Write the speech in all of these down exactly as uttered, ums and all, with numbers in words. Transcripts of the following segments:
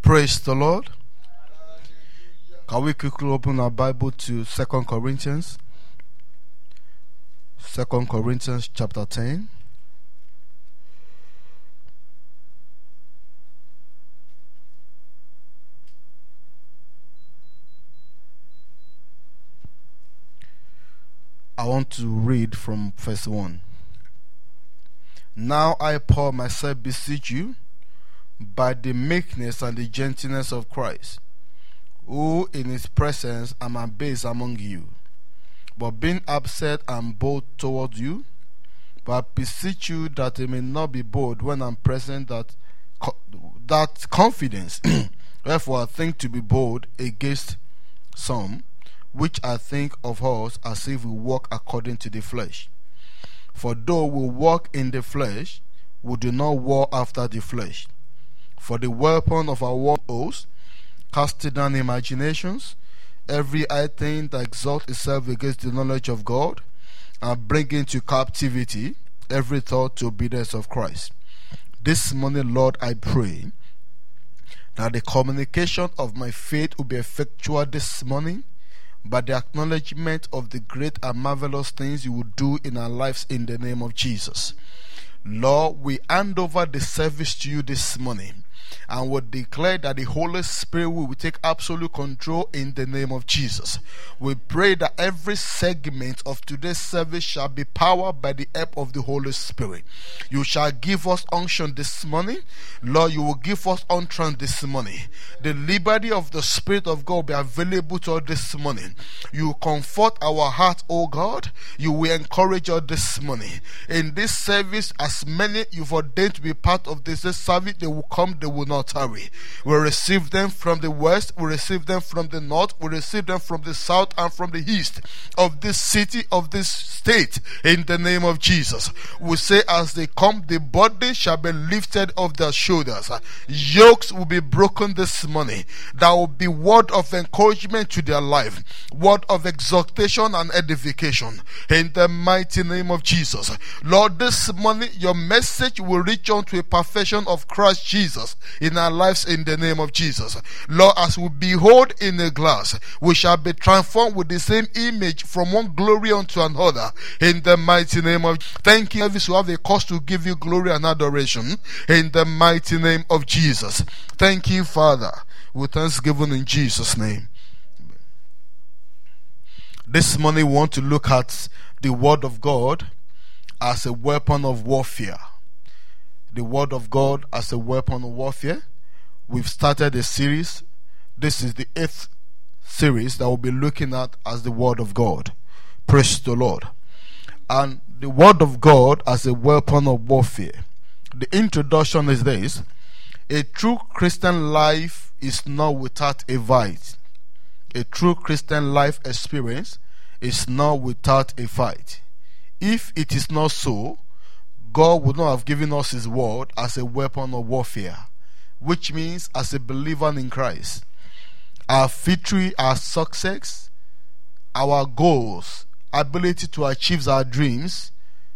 Praise the Lord. Can we quickly open our Bible to Second Corinthians? Second Corinthians chapter ten. I want to read from verse one. Now I, Paul, myself beseech you, by the meekness and the gentleness of Christ, who in his presence am abased among you, but being absent and bold toward you. But I beseech you that I may not be bold when I'm present, that that confidence. Therefore I think to be bold against some, which I think of us as if we walk according to the flesh. For though we walk in the flesh, we do not war after the flesh. For the weapon of our warfare, casting down imaginations, every high thing that exalts itself against the knowledge of God, and bring into captivity every thought to obedience of Christ. This morning, Lord, I pray that the communication of my faith will be effectual this morning, by the acknowledgement of the great and marvelous things you will do in our lives in the name of Jesus. Lord, we hand over the service to you this morning, and will declare that the Holy Spirit will take absolute control in the name of Jesus. We pray that every segment of today's service shall be powered by the help of the Holy Spirit. You shall give us unction this morning. Lord, you will give us unction this morning. The liberty of the Spirit of God will be available to us this morning. You will comfort our heart, O God. You will encourage us this morning. In this service, as many you've ordained to be part of this service, they will come, they will not tarry. We receive them from the west, we receive them from the north, we receive them from the south and from the east of this city, of this state, in the name of Jesus. We say as they come, the burden shall be lifted off their shoulders. Yokes will be broken this morning. There will be word of encouragement to their life, word of exhortation and edification, in the mighty name of Jesus. Lord, this morning your message will reach on to a perfection of Christ Jesus in our lives in the name of Jesus. Lord, as we behold in a glass, we shall be transformed with the same image from one glory unto another in the mighty name of Jesus. Thank you, service will have a cause to give you glory and adoration in the mighty name of Jesus. Thank you, Father, with thanksgiving in Jesus' name. This morning we want to look at the Word of God as a weapon of warfare. The Word of God as a weapon of warfare. We've started a series. This is the eighth series that we'll be looking at as the Word of God. Praise the Lord. And the Word of God as a weapon of warfare. The introduction is this: a true Christian life is not without a fight. A true Christian life experience is not without a fight. If it is not so, God would not have given us His Word as a weapon of warfare, which means as a believer in Christ, our victory, our success, our goals, ability to achieve our dreams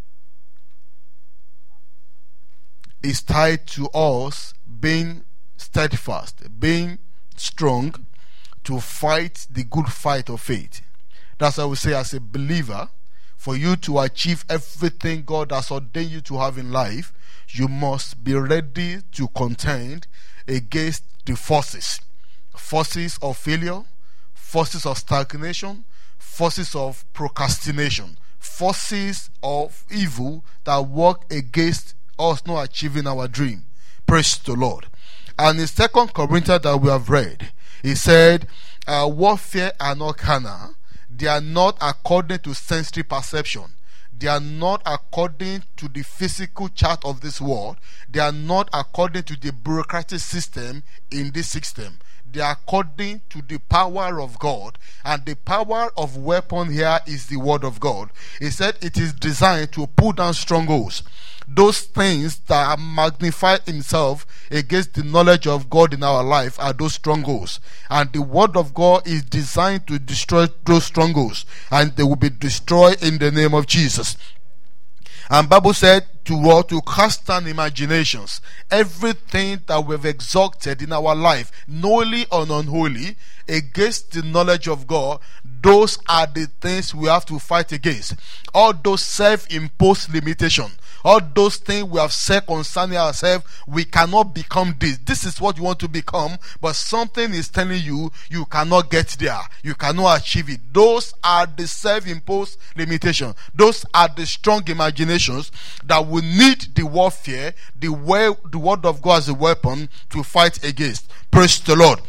is tied to us being steadfast, being strong to fight the good fight of faith. That's why we say, as a believer, for you to achieve everything God has ordained you to have in life, you must be ready to contend against the forces. Forces of failure, forces of stagnation, forces of procrastination, forces of evil that work against us not achieving our dream. Praise the Lord. And in Second Corinthians that we have read, he said, our warfare are not carnal. They are not according to sensory perception. They are not according to the physical chart of this world. They are not according to the bureaucratic system in this system. They are according to the power of God. And the power of weapon here is the Word of God. He said it is designed to pull down strongholds. Those things that magnify himself against the knowledge of God in our life are those strongholds. And the Word of God is designed to destroy those strongholds. And they will be destroyed in the name of Jesus. And Bible said, to what? To cast down imaginations. Everything that we've exalted in our life, knowingly or unholy, against the knowledge of God, those are the things we have to fight against. All those self-imposed limitations, all those things we have said concerning ourselves, we cannot become this. This is what you want to become, but something is telling you you cannot get there. You cannot achieve it. Those are the self-imposed limitations. Those are the strong imaginations that will need the warfare, the, way, the word of God as a weapon to fight against. Praise the Lord.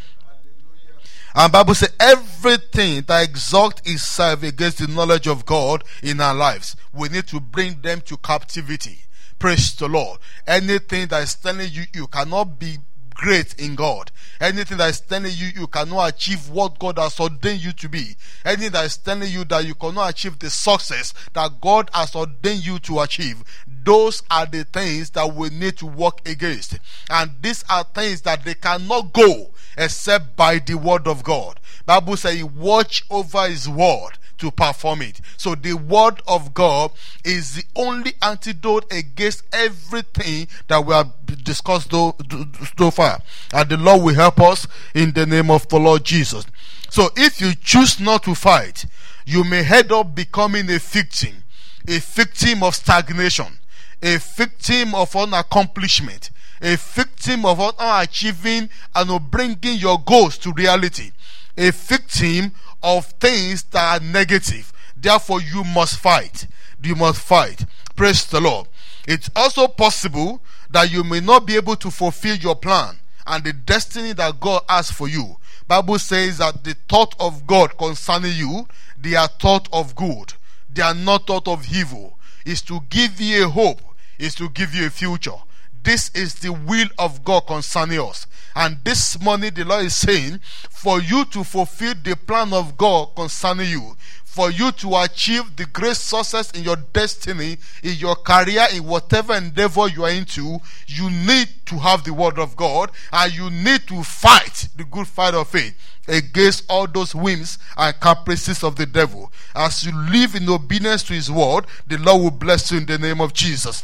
And the Bible says everything that exalts itself against the knowledge of God in our lives, we need to bring them to captivity. Praise the Lord. Anything that is telling you you cannot be great in God, anything that is telling you you cannot achieve what God has ordained you to be, anything that is telling you that you cannot achieve the success that God has ordained you to achieve, those are the things that we need to work against. And these are things that they cannot go except by the word of God. Bible says he watch over his word to perform it. So the word of God is the only antidote against everything that we have discussed so, so far. And the Lord will help us in the name of the Lord Jesus. So if you choose not to fight, you may end up becoming a victim, a victim of stagnation, a victim of unaccomplishment, a victim of not achieving and of bringing your goals to reality, a victim of things that are negative. Therefore, you must fight. You must fight. Praise the Lord. It's also possible that you may not be able to fulfill your plan and the destiny that God has for you. Bible says that the thought of God concerning you, they are thought of good. They are not thought of evil. It's to give you a hope. It's to give you a future. This is the will of God concerning us. And this morning the Lord is saying, for you to fulfill the plan of God concerning you, for you to achieve the great success in your destiny, in your career, in whatever endeavor you are into, you need to have the word of God, and you need to fight the good fight of faith against all those whims and caprices of the devil. As you live in obedience to his word, the Lord will bless you in the name of Jesus.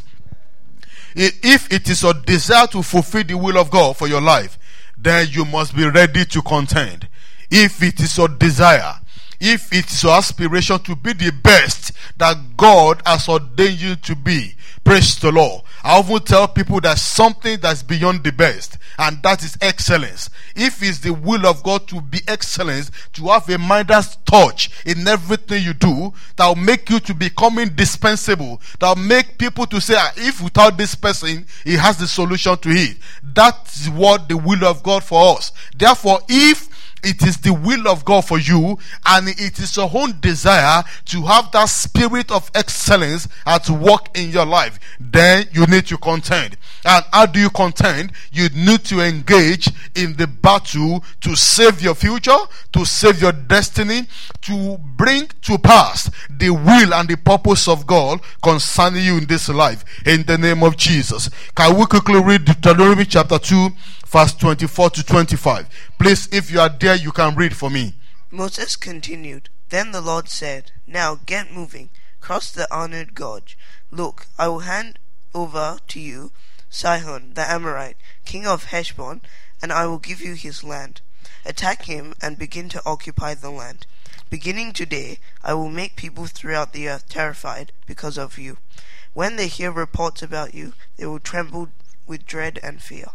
If it is your desire to fulfill the will of God for your life, then you must be ready to contend. If it is your desire, if it is your aspiration to be the best that God has ordained you to be, praise the Lord. I often tell people that something that's beyond the best, and that is excellence. If it's the will of God to be excellence, to have a Midas touch in everything you do, that will make you to become indispensable, that will make people to say, ah, if without this person, he has the solution to it. That's what the will of God for us. Therefore, if it is the will of God for you, and it is your own desire to have that spirit of excellence at work in your life, then you need to contend. And how do you contend? You need to engage in the battle to save your future, to save your destiny, to bring to pass the will and the purpose of God concerning you in this life, in the name of Jesus. Can we quickly read Deuteronomy chapter two, verse twenty-four to twenty-five? Please, if you are there, you can read for me. Moses continued, Then the Lord said, Now get moving, cross the Arnon Gorge. Look, I will hand over to you Sihon the Amorite, king of Heshbon, and I will give you his land. Attack him and begin to occupy the land. Beginning today, I will make people throughout the earth terrified because of you. When they hear reports about you, they will tremble with dread and fear.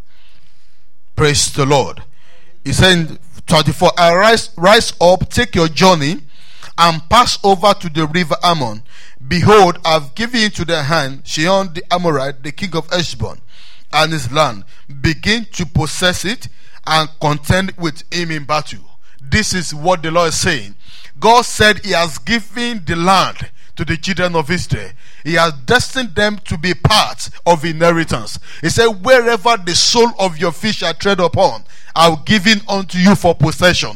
Praise the Lord. He said in twenty-four, Arise, rise up, take your journey, and pass over to the river Ammon. Behold, I have given into their hand Sihon the Amorite, the king of Heshbon, and his land. Begin to possess it and contend with him in battle. This is what the Lord is saying. God said he has given the land to the children of Israel. He has destined them to be part of inheritance. He said, wherever the sole of your feet shall tread upon, I will give it unto you for possession.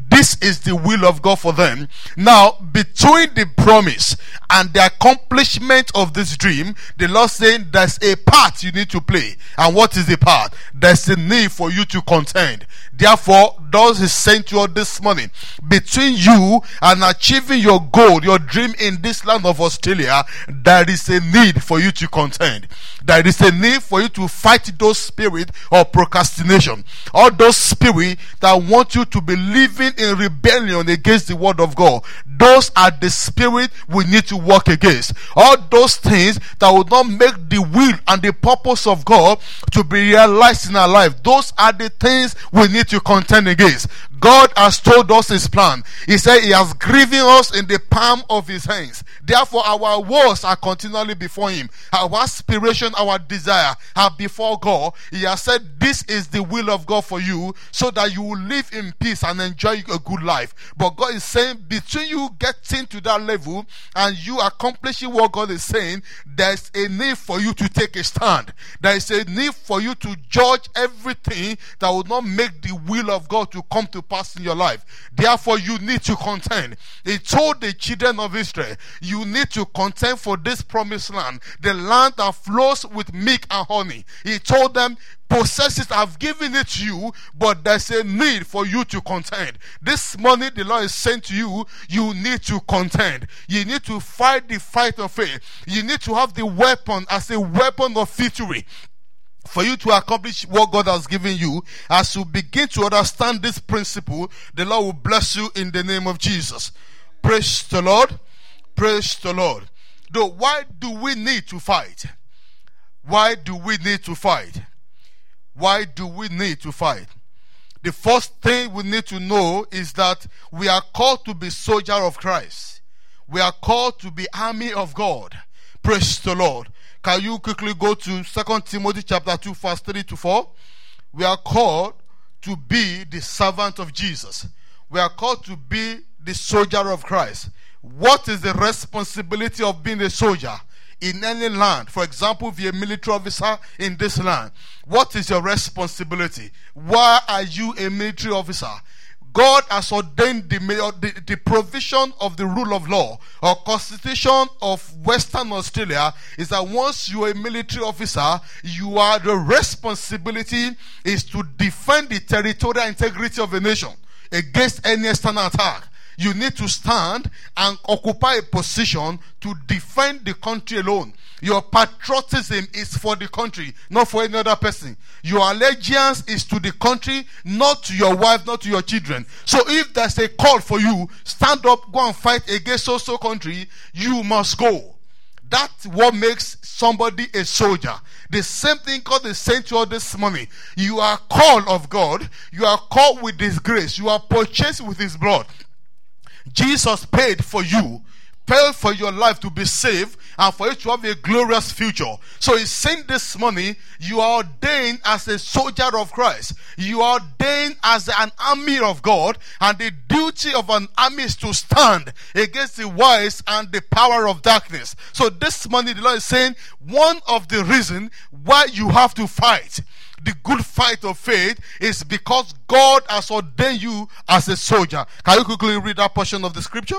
this is the will of God for them. Now, between the promise and the accomplishment of this dream, the Lord saying there's a part you need to play. And what is the part? There's a need for you to contend. Therefore, thus is saying to you this morning, between you and achieving your goal, your dream in this land of Australia, there is a need for you to contend. There is a need for you to fight those spirits of procrastination. All those spirits that want you to be living in rebellion against the word of God. Those are the spirits we need to work against. All those things that will not make the will and the purpose of God to be realized in our life. Those are the things we need to contend against. God has told us his plan. He said he has given us in the palm of his hands. Therefore, our words are continually before him. Our aspiration, our desire are before God. He has said this is the will of God for you, so that you will live in peace and enjoy a good life. But God is saying, between you getting to that level and you accomplishing what God is saying, there's a need for you to take a stand. There is a need for you to judge everything that will not make the will of God to come to pass in your life. Therefore, you need to contend. He told the children of Israel, you need to contend for this promised land, the land that flows with milk and honey. He told them, possess it, I've given it to you, but there's a need for you to contend. This morning, the Lord is saying to you, you need to contend. You need to fight the fight of faith. You need to have the weapon as a weapon of victory for you to accomplish what God has given you. As you begin to understand this principle, the Lord will bless you in the name of Jesus. Praise the Lord. Praise the Lord. Though, why do we need to fight? Why do we need to fight? Why do we need to fight? The first thing we need to know is that we are called to be soldier of Christ. We are called to be army of God. Praise the Lord. Can you quickly go to Second Timothy chapter two, verse three to four? We are called to be the servant of Jesus. We are called to be the soldier of Christ. What is the responsibility of being a soldier in any land? For example, if you're a military officer in this land, what is your responsibility? Why are you a military officer? God has ordained the, the, the provision of the rule of law or constitution of Western Australia is that once you are a military officer, you are the responsibility is to defend the territorial integrity of a nation against any external attack. You need to stand and occupy a position to defend the country alone. Your patriotism is for the country, not for any other person. Your allegiance is to the country, not to your wife, not to your children. So if there's a call for you, stand up, go and fight against so-so country, you must go. That's what makes somebody a soldier. The same thing God is saying to us this morning. You are called of God. You are called with his grace. You are purchased with his blood. Jesus paid for you, paid for your life to be saved and for you to have a glorious future. So he's saying this morning, you are ordained as a soldier of Christ. You are ordained as an army of God, and the duty of an army is to stand against the wiles and the power of darkness. So this morning the Lord is saying, one of the reasons why you have to fight the good fight of faith is because God has ordained you as a soldier. Can you quickly read that portion of the scripture?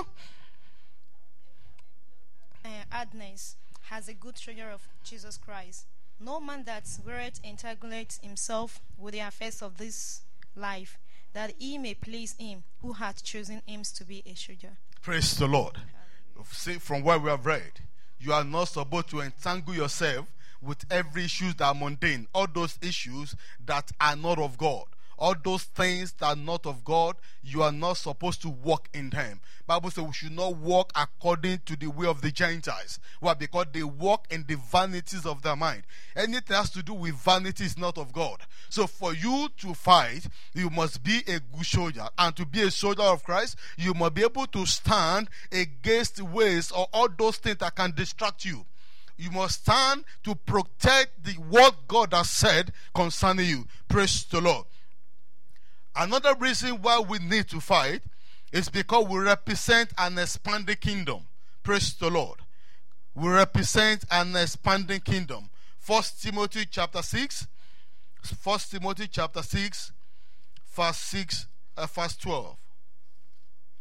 Uh, Agnes has a good treasure of Jesus Christ. No man that weareth entangles himself with the affairs of this life, that he may please him who hath chosen him to be a soldier. Praise the Lord. See, from what we have read, you are not supposed to entangle yourself with every issue that are mundane, all those issues that are not of God, all those things that are not of God, you are not supposed to walk in them. Bible says we should not walk according to the way of the Gentiles. Why? Because they walk in the vanities of their mind. Anything that has to do with vanity is not of God. So for you to fight, you must be a good soldier. And to be a soldier of Christ, you must be able to stand against the ways or all those things that can distract you. You must stand to protect the what God has said concerning you. Praise the Lord. Another reason why we need to fight is because we represent an expanding kingdom. Praise the Lord. We represent an expanding kingdom. First Timothy chapter six. First Timothy chapter six, verse six, uh, verse twelve.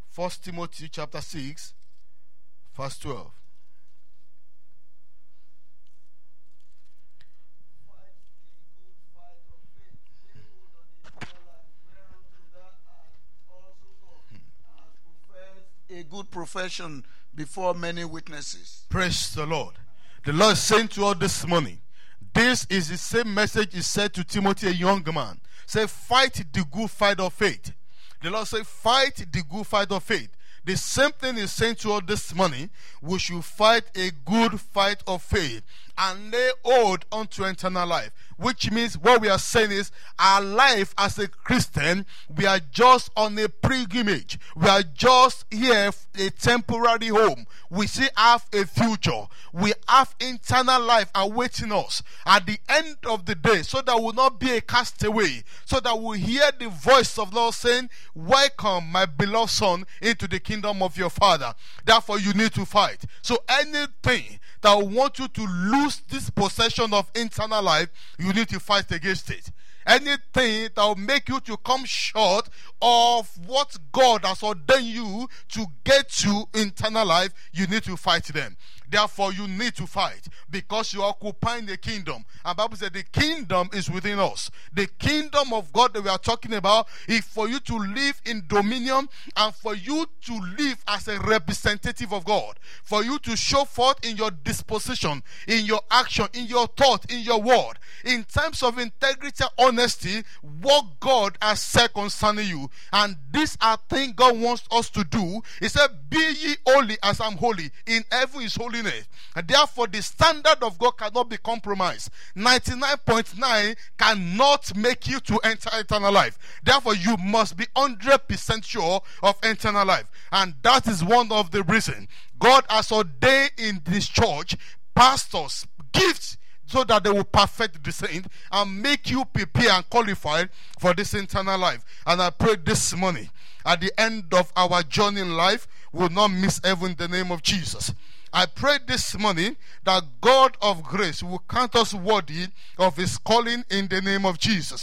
First Timothy chapter six, verse twelve. A good profession before many witnesses. Praise the Lord. The Lord is saying to us this morning, this is the same message he said to Timothy, a young man. Say, fight the good fight of faith. The Lord said, fight the good fight of faith. The same thing is saying to us this morning. We should fight a good fight of faith and lay hold unto eternal life. Which means what we are saying is our life as a Christian, we are just on a pilgrimage. We are just here, a temporary home. We still have a future. We have eternal life awaiting us at the end of the day, so that we will not be a castaway, so that we hear the voice of the Lord saying, welcome my beloved son into the kingdom of your Father. Therefore you need to fight. So anything that will want you to lose this possession of eternal life, you need to fight against it. Anything that will make you to come short of what God has ordained you to get to eternal life, you need to fight them. Therefore, you need to fight because you are occupying the kingdom. And the Bible said the kingdom is within us. The kingdom of God that we are talking about is for you to live in dominion and for you to live as a representative of God. For you to show forth in your disposition, in your action, in your thought, in your word, in terms of integrity and honesty, what God has said concerning you. And these are things God wants us to do. He said, be ye holy as I'm holy. In heaven is holiness. And therefore the standard of God cannot be compromised. ninety-nine point nine cannot make you to enter eternal life. Therefore you must be one hundred percent sure of eternal life. And that is one of the reasons God has ordained in this church pastors, gifts, so that they will perfect the saint and make you prepare and qualified for this eternal life. And I pray this morning, at the end of our journey in life, we will not miss heaven in the name of Jesus. I pray this morning that God of grace will count us worthy of his calling in the name of Jesus.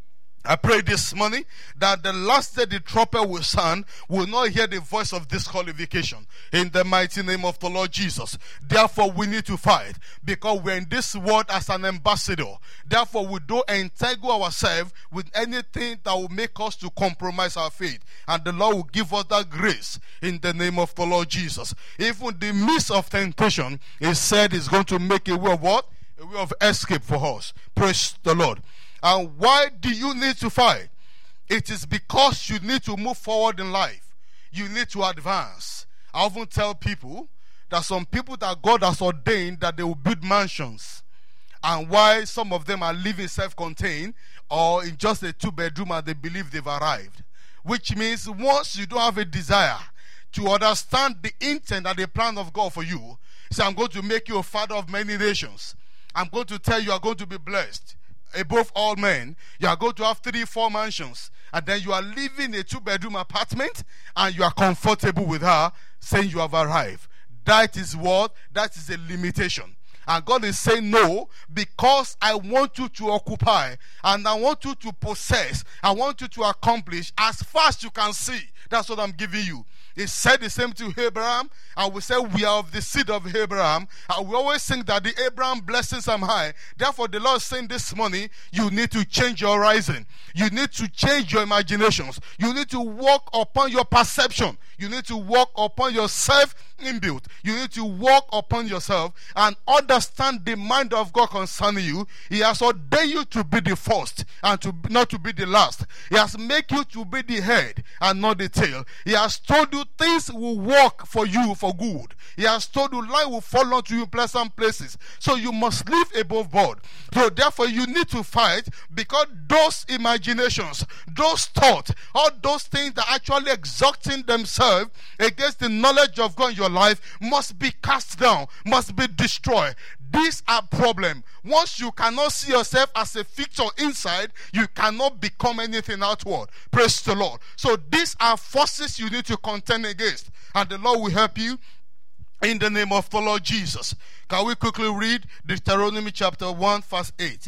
I pray this morning that the last day the trumpet will sound, will not hear the voice of disqualification in the mighty name of the Lord Jesus. Therefore we need to fight because we're in this world as an ambassador. Therefore we don't entangle ourselves with anything that will make us to compromise our faith, and the Lord will give us that grace in the name of the Lord Jesus. Even the midst of temptation, he said is going to make a way of what? A way of escape for us. Praise the Lord. And why do you need to fight? It is because you need to move forward in life. You need to advance. I often tell people that some people that God has ordained that they will build mansions, and why some of them are living self-contained or in just a two-bedroom and they believe they've arrived. Which means once you don't have a desire to understand the intent and the plan of God for you, say, I'm going to make you a father of many nations. I'm going to tell you, you are going to be blessed above all men. You are going to have three, four mansions, and then you are living a two-bedroom apartment, and you are comfortable with her, saying you have arrived. That is what? That is a limitation. And God is saying, no, because I want you to occupy, and I want you to possess, I want you to accomplish as fast as you can see. That's what I'm giving you. He said the same to Abraham, and we say we are of the seed of Abraham, and we always think that the Abraham blessings are high. Therefore the Lord is saying this morning, you need to change your horizon. You need to change your imaginations. You need to walk upon your perception. You need to walk upon your self-inbuilt. You need to walk upon yourself and understand the mind of God concerning you. He has ordained you to be the first and to not to be the last. He has made you to be the head and not the tail. He has told you things will work for you for good. He has told you life will fall onto you in pleasant places. So you must live above board. So therefore you need to fight, because those imaginations, those thoughts, all those things that are actually exalting themselves against the knowledge of God in your life must be cast down, must be destroyed. These are problems. Once you cannot see yourself as a fixture inside, you cannot become anything outward. Praise the Lord. So these are forces you need to contend against, and the Lord will help you in the name of the Lord Jesus. Can we quickly read Deuteronomy chapter one verse eight?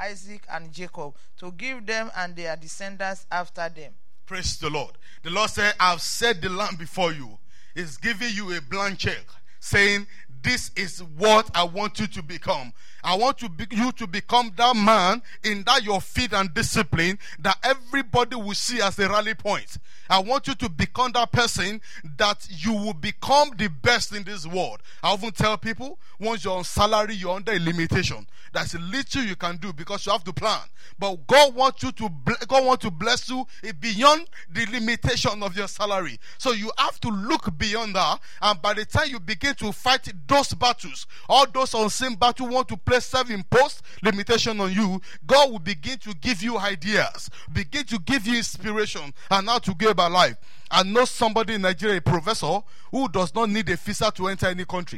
Isaac, and Jacob, to give them and their descendants after them. Praise the Lord. The Lord said, I've set the land before you. He's giving you a blank check, saying, this is what I want you to become. I want to be, you to become that man in that your faith and discipline that everybody will see as a rally point. I want you to become that person that you will become the best in this world. I often tell people, once you're on salary, you're under a limitation. That's a little you can do because you have to plan. But God wants you to God wants to bless you beyond the limitation of your salary. So you have to look beyond that. And by the time you begin to fight those battles, all those unseen battles want to place self-imposed limitation on you, God will begin to give you ideas, begin to give you inspiration and how to go about life. I know somebody in Nigeria, a professor, who does not need a visa to enter any country.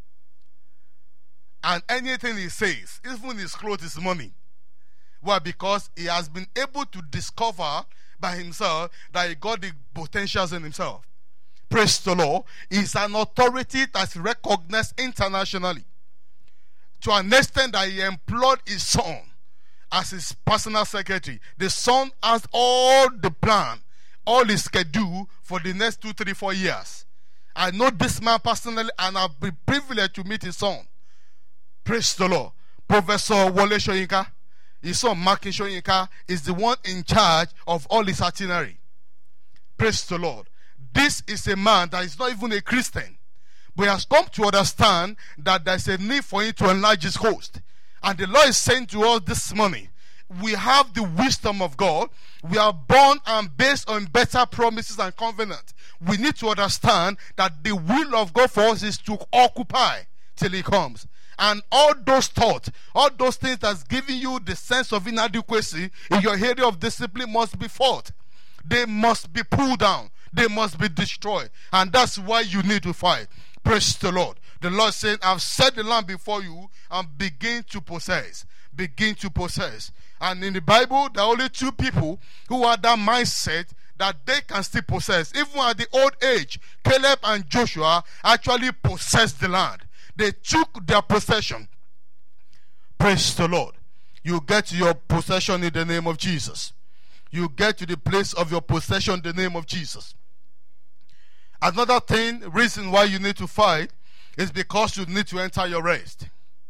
And anything he says, even his clothes, is money. Why? Because he has been able to discover by himself that he got the potentials in himself. Praise the Lord. He's an authority that's recognized internationally. To an extent that he employed his son as his personal secretary. The son has all the plan, all his schedule for the next two, three, four years. I know this man personally, and I've been privileged to meet his son. Praise the Lord. Professor Wole Soyinka, his son Markin Soyinka, is the one in charge of all his itinerary. Praise the Lord. This is a man that is not even a Christian, but he has come to understand that there is a need for him to enlarge his host. And the Lord is saying to us this morning, we have the wisdom of God. We are born and based on better promises and covenant. We need to understand that the will of God for us is to occupy till he comes. And all those thoughts, all those things that's giving you the sense of inadequacy in your area of discipline must be fought. They must be pulled down. They must be destroyed. And that's why you need to fight. Praise the Lord. The Lord said, I've set the land before you and begin to possess. Begin to possess. And in the Bible, there are only two people who had that mindset that they can still possess. Even at the old age, Caleb and Joshua actually possessed the land. They took their possession. Praise the Lord. You get to your possession in the name of Jesus. You get to the place of your possession in the name of Jesus. Another thing, reason why you need to fight is because you need to enter your rest.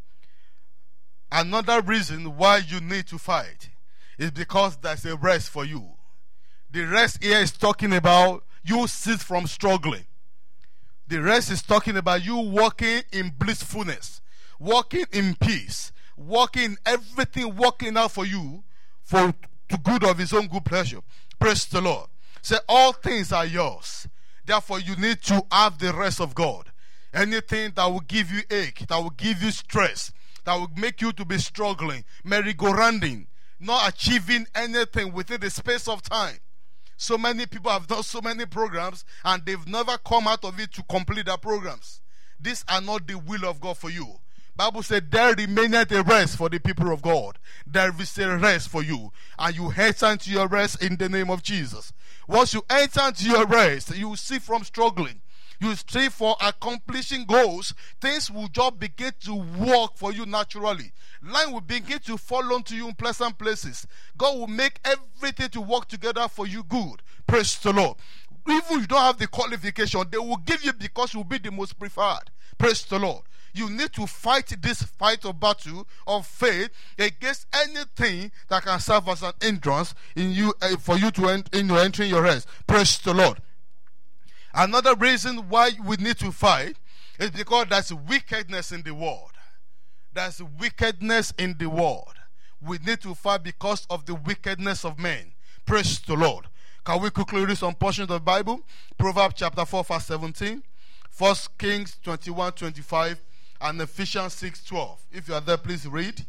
Another reason why you need to fight is because there's a rest for you. The rest here is talking about you cease from struggling. The rest is talking about you walking in blissfulness, walking in peace, walking everything working out for you for the good of his own good pleasure. Praise the Lord. Say, all things are yours. Therefore, you need to have the rest of God. Anything that will give you ache, that will give you stress, that will make you to be struggling, merry-go-rounding, not achieving anything within the space of time. So many people have done so many programs and they've never come out of it to complete their programs. These are not the will of God for you. Bible said, there remaineth a rest for the people of God. There is a rest for you. And you enter into your rest in the name of Jesus. Once you enter into your rest, you will see from struggling. You will see for accomplishing goals. Things will just begin to work for you naturally. Line will begin to fall onto you in pleasant places. God will make everything to work together for you good. Praise the Lord. Even if you don't have the qualification, they will give you because you will be the most preferred. Praise the Lord. You need to fight this fight of battle of faith against anything that can serve as an hindrance in you uh, for you to ent- in your entering your rest. Praise the Lord. Another reason why we need to fight is because there's wickedness in the world. There's wickedness in the world. We need to fight because of the wickedness of men. Praise the Lord. Can we quickly read some portions of the Bible? Proverbs chapter four, verse seventeen. First Kings twenty-one, twenty-five. And Ephesians six, twelve. If you are there, please read.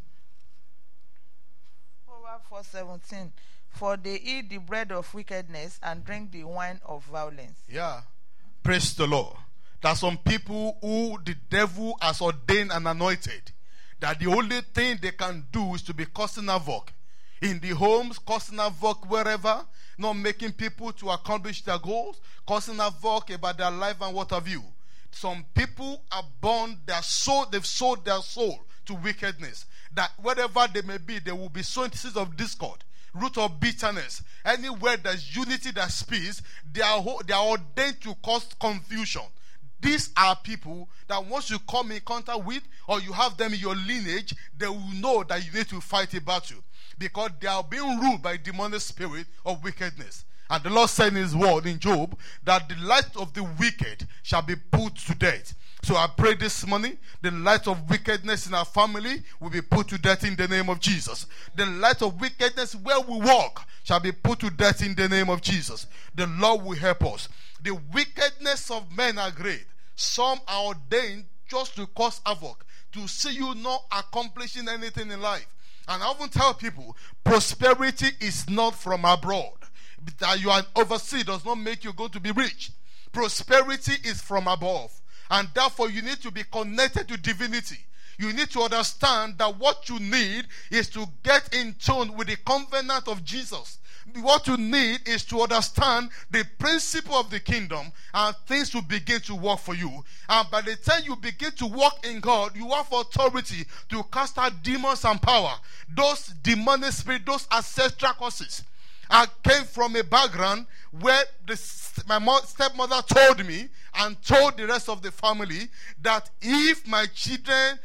Proverbs four seventeen. For they eat the bread of wickedness and drink the wine of violence. Yeah. Praise the Lord. There are some people who the devil has ordained and anointed, that the only thing they can do is to be causing havoc in the homes, causing havoc wherever, not making people to accomplish their goals, causing havoc about their life and what have you. Some people are born, their soul, they've sold their soul to wickedness. That wherever they may be, there will be sowing seeds of discord, root of bitterness. Anywhere there's unity, there's peace, they are, they are ordained to cause confusion. These are people that once you come in contact with, or you have them in your lineage, they will know that you need to fight a battle, because they are being ruled by demonic spirit of wickedness. And the Lord said in his word in Job that the light of the wicked shall be put to death. So I pray this morning, the light of wickedness in our family will be put to death in the name of Jesus. The light of wickedness where we walk shall be put to death in the name of Jesus. The Lord will help us. The wickedness of men are great. Some are ordained just to cause havoc, to see you not accomplishing anything in life. And I often tell people, prosperity is not from abroad. That you are overseas does not make you go to be rich. Prosperity is from above. And therefore you need to be connected to divinity. You need to understand that what you need is to get in tune with the covenant of Jesus. What you need is to understand the principle of the kingdom, and things will begin to work for you. And by the time you begin to walk in God, you have authority to cast out demons and power. Those demonic spirits, those ancestral causes. I came from a background where the, my stepmother told me and told the rest of the family that if my children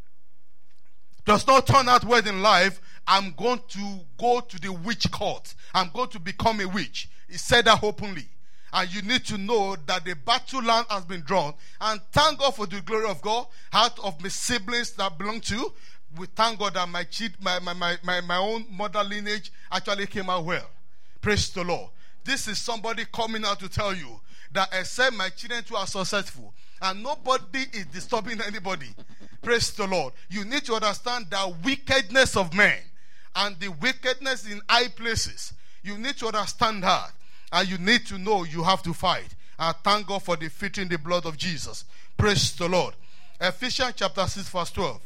does not turn out well in life, I'm going to go to the witch court. I'm going to become a witch. He said that openly. And you need to know that the battle line has been drawn. And thank God for the glory of God. Out of my siblings that belong to, we thank God that my, my, my, my, my own mother lineage actually came out well. Praise the Lord. This is somebody coming out to tell you that except my children too are successful, and nobody is disturbing anybody. Praise the Lord. You need to understand the wickedness of men and the wickedness in high places. You need to understand that. And you need to know you have to fight. And thank God for defeating the blood of Jesus. Praise the Lord. Ephesians chapter six verse twelve.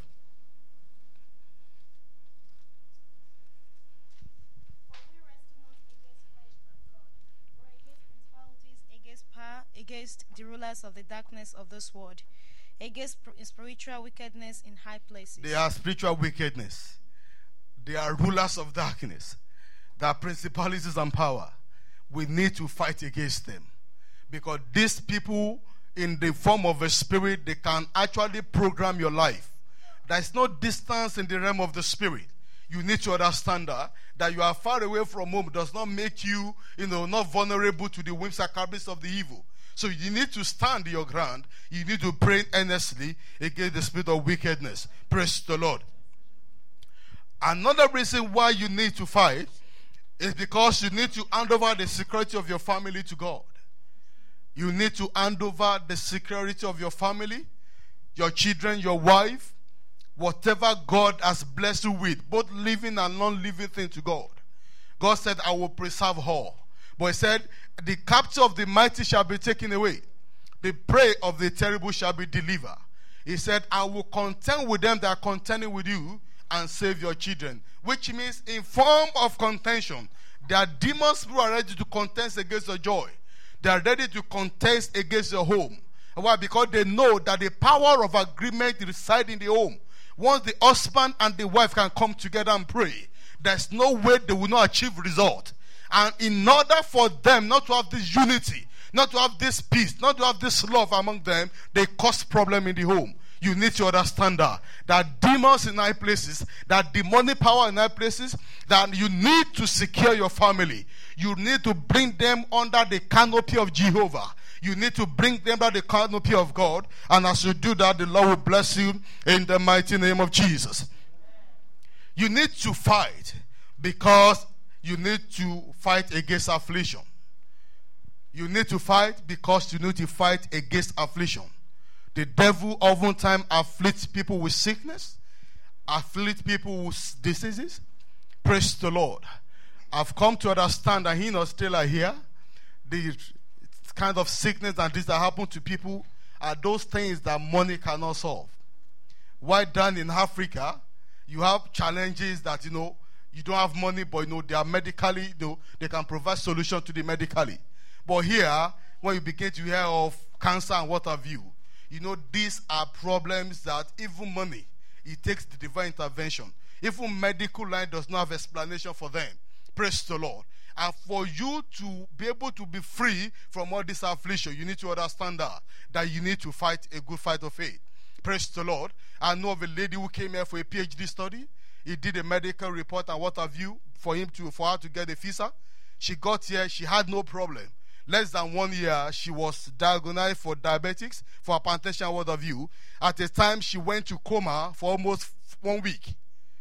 Against the rulers of the darkness of this world, against spiritual wickedness in high places. They are spiritual wickedness. They are rulers of darkness. They are principalities and power. We need to fight against them, because these people, in the form of a spirit, they can actually program your life. There is no distance in the realm of the spirit. You need to understand that, that you are far away from home does not make you, you know, not vulnerable to the whims and caprices of the evil. So you need to stand your ground. You need to pray earnestly against the spirit of wickedness. Praise the Lord. Another reason why you need to fight is because you need to hand over the security of your family to God. You need to hand over the security of your family, your children, your wife, whatever God has blessed you with, both living and non-living things, to God. God said, I will preserve all. But he said, the capture of the mighty shall be taken away. The prey of the terrible shall be delivered. He said, I will contend with them that are contending with you and save your children. Which means, in form of contention, there are demons who are ready to contest against your joy. They are ready to contest against your home. Why? Because they know that the power of agreement resides in the home. Once the husband and the wife can come together and pray, there's no way they will not achieve result. And in order for them not to have this unity, not to have this peace, not to have this love among them, they cause problem in the home. You need to understand that. That demons in high places, that demonic power in high places, that you need to secure your family. You need to bring them under the canopy of Jehovah. You need to bring them under the canopy of God. And as you do that, the Lord will bless you in the mighty name of Jesus. You need to fight because you need to fight against affliction. You need to fight because you need to fight against affliction. The devil oftentimes afflicts people with sickness, afflicts people with diseases. Praise the Lord. I've come to understand that in Australia here, the kind of sickness and disease that happen to people are those things that money cannot solve. While down in Africa, you have challenges that, you know, you don't have money, but, you know, they are medically, you know, they can provide solution to the medically. But here, when you begin to hear of cancer and what have you, you know, these are problems that even money it takes the divine intervention. Even medical line does not have explanation for them. Praise the Lord. And for you to be able to be free from all this affliction, you need to understand that, that you need to fight a good fight of faith. Praise the Lord. I know of a lady who came here for a PhD study. He did a medical report and what have you for him to for her to get a visa. She got here, she had no problem. Less than one year, she was diagnosed for diabetics, for hypertension and what have you. At a time, she went to coma for almost one week.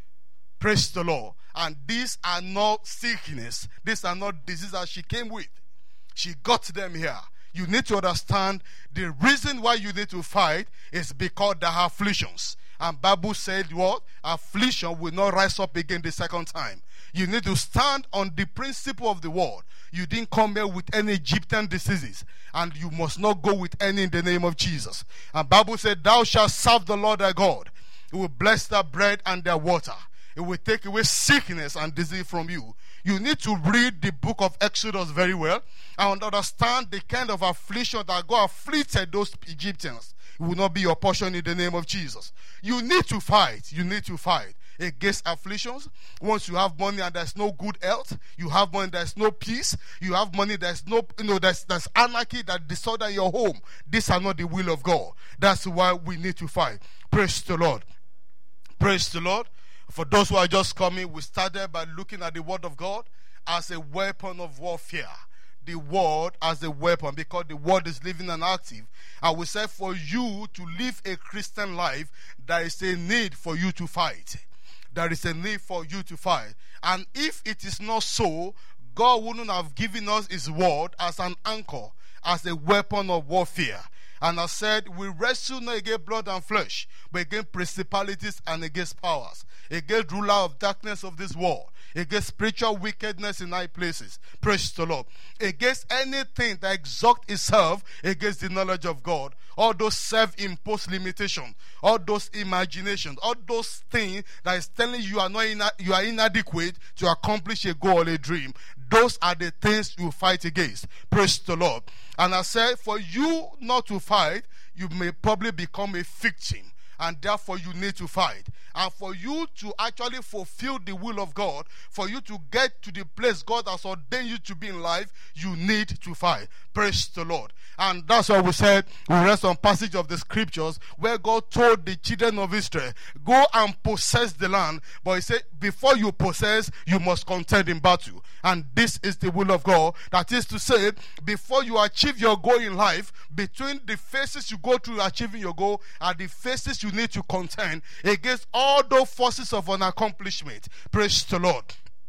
Praise the Lord. And these are not sickness. These are not diseases that she came with. She got them here. You need to understand the reason why you need to fight is because there are afflictions. And Bible said what? Affliction will not rise up again the second time. You need to stand on the principle of the word. You didn't come here with any Egyptian diseases. And you must not go with any in the name of Jesus. And Bible said, thou shalt serve the Lord thy God. He will bless their bread and their water. It will take away sickness and disease from you. You need to read the book of Exodus very well and understand the kind of affliction that God afflicted those Egyptians. It will not be your portion in the name of Jesus. You need to fight. You need to fight against afflictions. Once you have money and there's no good health, you have money, there's no peace, you have money, there's no, you know, there's, there's anarchy, that disorder in your home. These are not the will of God. That's why we need to fight. Praise the Lord. Praise the Lord. For those who are just coming, we started by looking at the word of God as a weapon of warfare. The word as a weapon, because the word is living and active. And we said for you to live a Christian life, there is a need for you to fight. There is a need for you to fight. And if it is not so, God wouldn't have given us his word as an anchor, as a weapon of warfare. And I said, we wrestle not against blood and flesh, but against principalities and against powers, against ruler of darkness of this world, against spiritual wickedness in high places. Praise the Lord. Against anything that exalts itself against the knowledge of God. All those self-imposed limitations, all those imaginations, all those things that is telling you are not ina- you are inadequate to accomplish a goal or a dream. Those are the things you fight against. Praise the Lord. And I said, for you not to fight, you may probably become a victim. And therefore you need to fight. And for you to actually fulfill the will of God, for you to get to the place God has ordained you to be in life, you need to fight. Praise the Lord. And that's why we said, we read some passage of the scriptures where God told the children of Israel, go and possess the land. But he said, before you possess, you must contend in battle. And this is the will of God. That is to say, before you achieve your goal in life, between the phases you go through achieving your goal are the phases you need to contend against all those forces of unaccomplishment. Praise the Lord.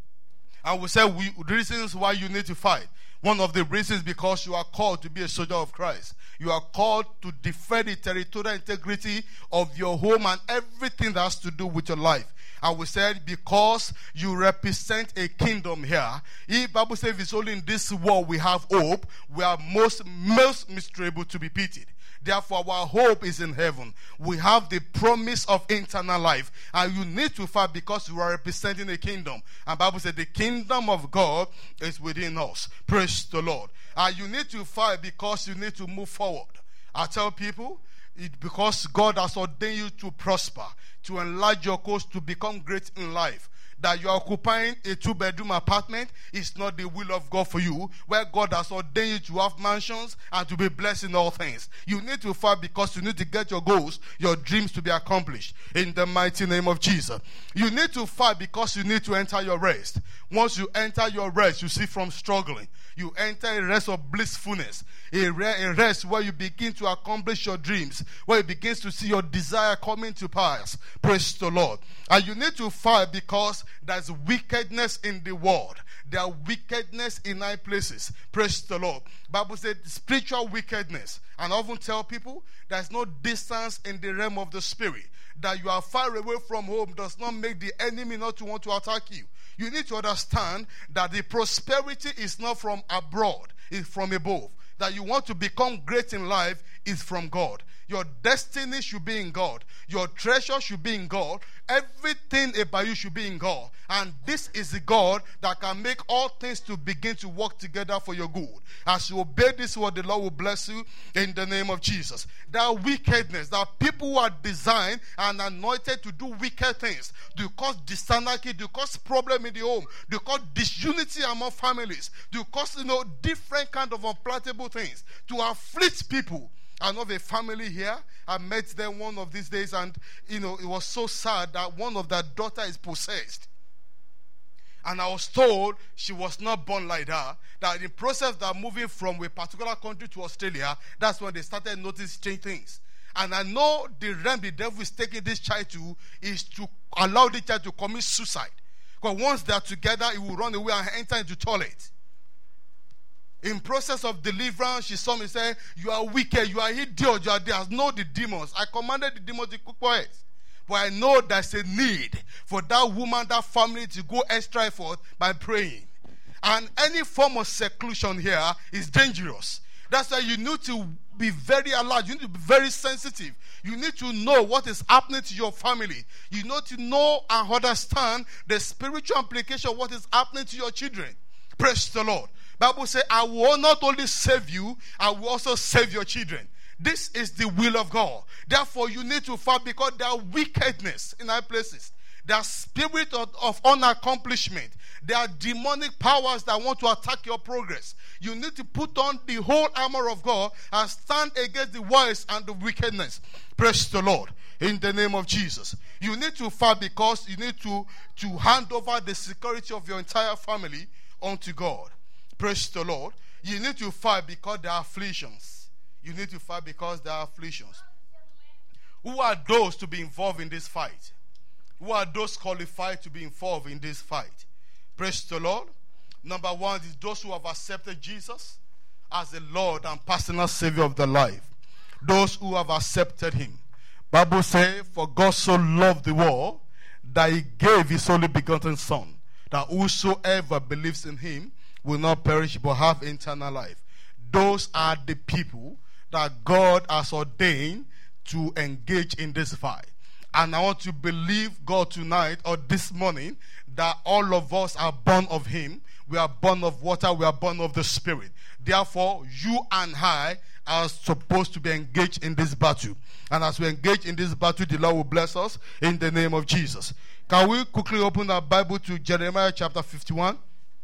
And we said we, reasons why you need to fight. One of the reasons because you are called to be a soldier of Christ. You are called to defend the territorial integrity of your home and everything that has to do with your life. And we said because you represent a kingdom here. If Bible says it's only in this world we have hope, we are most, most miserable to be pitied. Therefore, our hope is in heaven. We have the promise of eternal life. And you need to fight because you are representing a kingdom. And the Bible said the kingdom of God is within us. Praise the Lord. And you need to fight because you need to move forward. I tell people, it, because God has ordained you to prosper, to enlarge your course, to become great in life. That you are occupying a two-bedroom apartment is not the will of God for you, where God has ordained you to have mansions and to be blessed in all things. You need to fight because you need to get your goals, your dreams to be accomplished in the mighty name of Jesus. You need to fight because you need to enter your rest. Once you enter your rest, you see from struggling. You enter a rest of blissfulness, a rest where you begin to accomplish your dreams, where you begin to see your desire coming to pass. Praise the Lord. And you need to fight because there's wickedness in the world. There are wickedness in high places. Praise the Lord. Bible said spiritual wickedness. And I often tell people there's no distance in the realm of the spirit. That you are far away from home does not make the enemy not to want to attack you. You need to understand that the prosperity is not from abroad, it's from above. That you want to become great in life is from God. Your destiny should be in God. Your treasure should be in God. Everything about you should be in God. And this is the God that can make all things to begin to work together for your good. As you obey this word, the Lord will bless you in the name of Jesus. There are wickedness. There are people who are designed and anointed to do wicked things, to cause disanarchy, to cause problem in the home, to cause disunity among families, to cause, you know, different kind of unpalatable things, to afflict people. I know a family here. I met them one of these days, and you know it was so sad that one of their daughter is possessed. And I was told she was not born like that. That in the process of moving from a particular country to Australia, that's when they started noticing strange things. And I know the realm the devil is taking this child to is to allow the child to commit suicide. Because once they are together, he will run away and enter into the toilet. In process of deliverance, she saw me say, "You are wicked, you are idiot, you are there." I know the demons. I commanded the demons to keep quiet. But I know there's a need for that woman, that family to go extra effort by praying. And any form of seclusion here is dangerous. That's why you need to be very alert. You need to be very sensitive. You need to know what is happening to your family. You need to know and understand the spiritual implication of what is happening to your children. Praise the Lord. Bible says, I will not only save you, I will also save your children. This is the will of God. Therefore, you need to fight, because there are wickedness in high places. There are spirit of, of unaccomplishment. There are demonic powers that want to attack your progress. You need to put on the whole armor of God and stand against the wiles and the wickedness. Praise the Lord. In the name of Jesus. You need to fight, because you need to, to hand over the security of your entire family unto God. Praise the Lord. You need to fight because there are afflictions. You need to fight because there are afflictions. Who are those to be involved in this fight? Who are those qualified to be involved in this fight? Praise the Lord. Number one is those who have accepted Jesus as the Lord and personal Savior of their life. Those who have accepted Him. Bible says, "For God so loved the world that He gave His only begotten Son, that whosoever believes in Him will not perish but have eternal life." Those are the people that God has ordained to engage in this fight. And I want to believe God tonight or this morning that all of us are born of Him. We are born of water. We are born of the Spirit. Therefore, you and I are supposed to be engaged in this battle. And as we engage in this battle, the Lord will bless us in the name of Jesus. Can we quickly open our Bible to Jeremiah chapter fifty-one?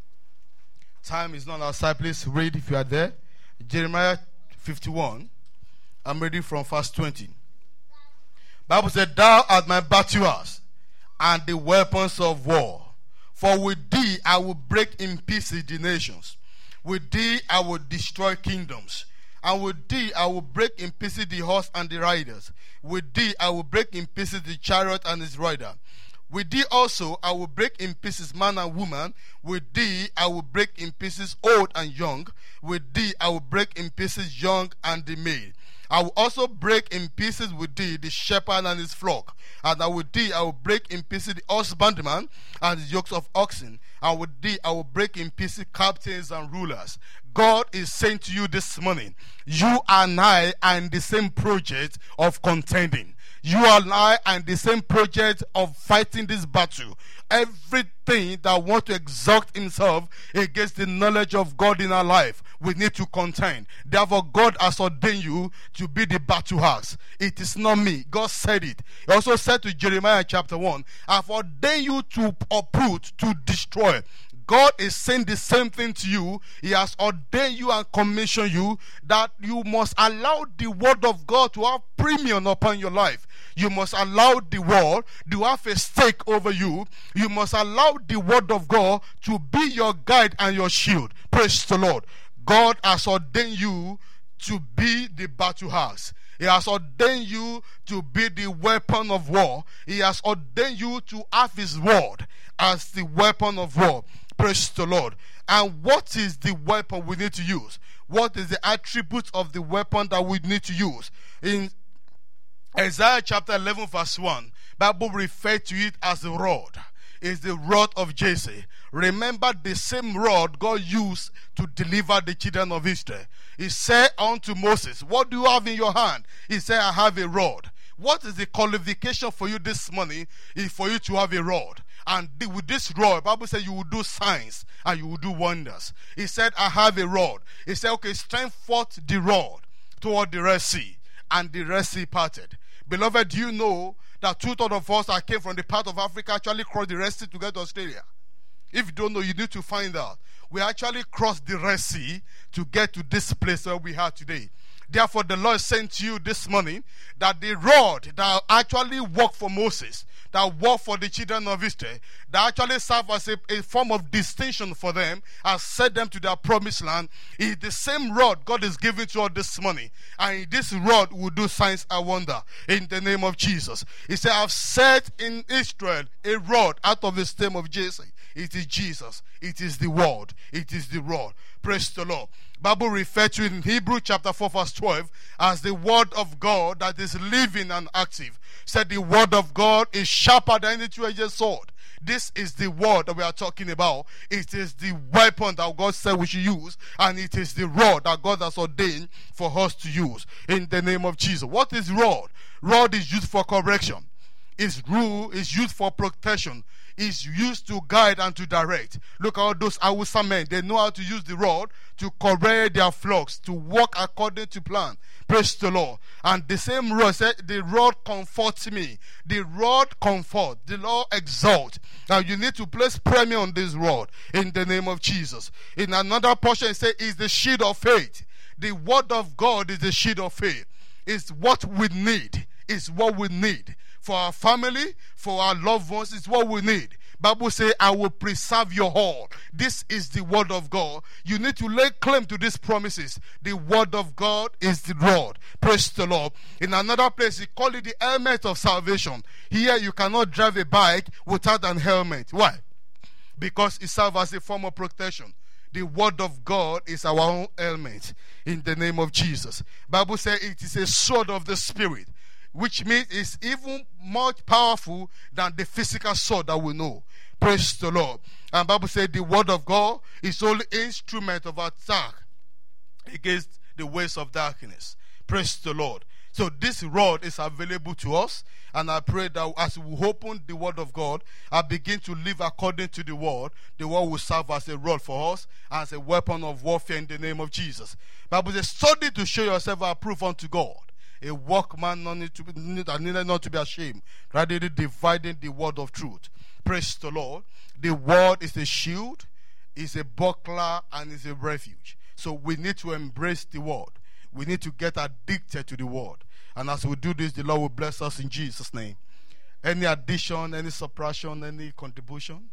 Time is not outside. Please read if you are there. Jeremiah fifty-one. I'm reading from verse twenty. Bible said, "Thou art my battle axe and the weapons of war. For with thee I will break in pieces the nations. With thee I will destroy kingdoms. And with thee I will break in pieces the horse and the riders. With thee I will break in pieces the chariot and its rider. With thee also I will break in pieces man and woman. With thee I will break in pieces old and young. With thee I will break in pieces young and the maid. I will also break in pieces with thee the shepherd and his flock. And with thee I will break in pieces the husbandman and the yokes of oxen. And with thee I will break in pieces captains and rulers." God is saying to you this morning, you and I are in the same project of contending. You and I are in the same project of fighting this battle. Everything that wants to exalt himself against the knowledge of God in our life, we need to contend. Therefore, God has ordained you to be the battle axe. It is not me. God said it. He also said to Jeremiah chapter one, "I've ordained you to uproot, to destroy." God is saying the same thing to you. He has ordained you and commissioned you that you must allow the word of God to have premium upon your life. You must allow the word to have a stake over you. You must allow the word of God to be your guide and your shield. Praise the Lord. God has ordained you to be the battle axe. He has ordained you to be the weapon of war. He has ordained you to have His word as the weapon of war. Praise the Lord. And what is the weapon we need to use? What is the attribute of the weapon that we need to use? In Isaiah chapter eleven verse one, Bible refers to it as a rod. is the rod of Jesse. Remember the same rod God used to deliver the children of Israel. He said unto Moses, what do you have in your hand? He said, I have a rod. What is the qualification for you this morning is for you to have a rod. And with this rod, the Bible says you will do signs and you will do wonders. He said, I have a rod. He said, okay, strength forth the rod toward the Red Sea. And the Red Sea parted. Beloved, do you know that two-thirds of us that came from the part of Africa actually crossed the Red Sea to get to Australia? If you don't know, you need to find out. We actually crossed the Red Sea to get to this place where we are today. Therefore, the Lord sent to you this morning that the rod that actually worked for Moses, that worked for the children of Israel, that actually served as a, a form of distinction for them, has set them to their promised land, is the same rod God is giving to us this morning. And this rod will do signs and wonder in the name of Jesus. He said, I've set in Israel a rod out of the stem of Jesse. It is Jesus. It is the word. It is the rod. Praise the Lord. Bible referred to in Hebrew chapter four verse twelve as the word of God that is living and active. Said the word of God is sharper than any two-edged sword. This is the word that we are talking about. It is the weapon that God said we should use, and it is the rod that God has ordained for us to use in the name of Jesus. What is rod? Rod is used for correction. Its rule is used for protection. Is used to guide and to direct. Look at all those Hausa men. They know how to use the rod to correct their flocks, to walk according to plan. Praise the Lord. And the same rod said, the rod comforts me. The rod comfort. The Lord exalt. Now you need to place premium on this rod in the name of Jesus. In another portion it says, is the shield of faith. The word of God is the shield of faith. It's what we need. It's what we need. For our family, for our loved ones, is what we need. Bible says, I will preserve your all. This is the word of God. You need to lay claim to these promises. The word of God is the rod. Praise the Lord. In another place, he called it the helmet of salvation. Here, you cannot drive a bike without an helmet. Why? Because it serves as a form of protection. The word of God is our own helmet. In the name of Jesus. Bible says it is a sword of the Spirit, which means it's even more powerful than the physical sword that we know. Praise the Lord. And the Bible says the word of God is only instrument of attack against the ways of darkness. Praise the Lord. So this rod is available to us, and I pray that as we open the word of God and begin to live according to the word, the word will serve as a rod for us, as a weapon of warfare in the name of Jesus. The Bible says, study to show yourself approved unto God, a workman not need to be, needed not to be ashamed, rather dividing the word of truth. Praise the Lord. The word is a shield, is a buckler, and is a refuge. So we need to embrace the word. We need to get addicted to the word. And as we do this, the Lord will bless us in Jesus' name. Any addition, any subtraction, any contribution?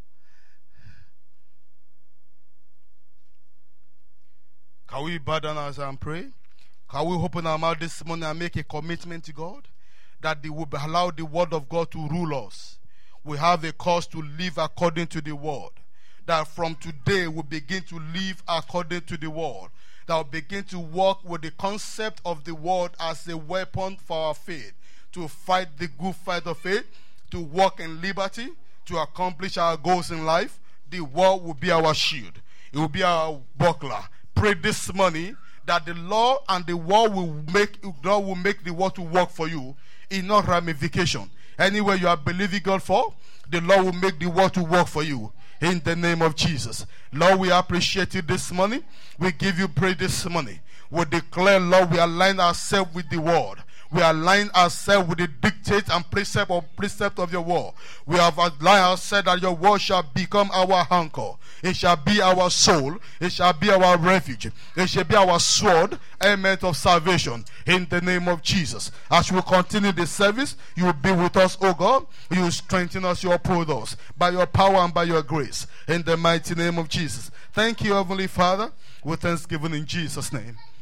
Can we bow down as and pray? Can we open our mouth this morning and make a commitment to God that they will allow the word of God to rule us? We have a cause to live according to the word. That from today we begin to live according to the word. That we begin to walk with the concept of the word as a weapon for our faith. To fight the good fight of faith. To walk in liberty. To accomplish our goals in life. The word will be our shield. It will be our buckler. Pray this morning that the law and the word will make God will make the word to work for you in no ramification. Anywhere you are believing God for, the Lord will make the word to work for you in the name of Jesus. Lord, we appreciate you this morning. We give you praise this morning. We declare, Lord, we align ourselves with the word. We align ourselves with the dictate and precept of precept of your word. We have aligned ourselves that your word shall become our anchor. It shall be our soul. It shall be our refuge. It shall be our sword, helmet of salvation. In the name of Jesus. As we continue the service, you will be with us, O God. You will strengthen us, you will uphold us by your power and by your grace. In the mighty name of Jesus. Thank you, Heavenly Father, with thanksgiving in Jesus' name.